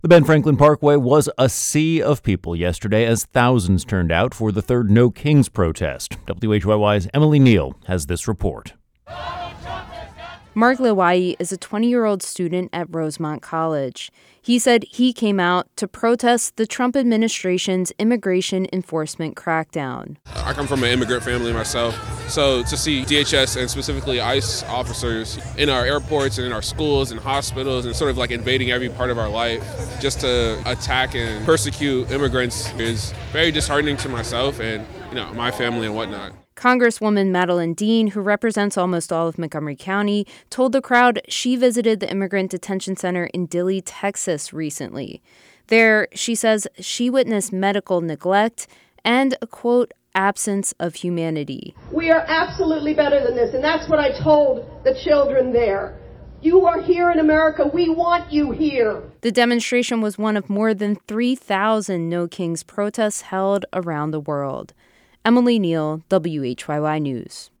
The Ben Franklin Parkway was a sea of people yesterday as thousands turned out for the third No Kings protest. WHYY's Emily Neal has this report. Mark Lewai is a 20-year-old student at Rosemont College. He said he came out to protest the Trump administration's immigration enforcement crackdown. I come from an immigrant family myself, so to see DHS and specifically ICE officers in our airports and in our schools and hospitals and sort of like invading every part of our life just to attack and persecute immigrants is very disheartening to myself and my family and whatnot. Congresswoman Madeleine Dean, who represents almost all of Montgomery County, told the crowd she visited the immigrant detention center in Dilley, Texas recently. There, she says she witnessed medical neglect and a, quote, absence of humanity. We are absolutely better than this, and that's what I told the children there. You are here in America. We want you here. The demonstration was one of more than 3,000 No Kings protests held around the world. Emily Neal, WHYY News.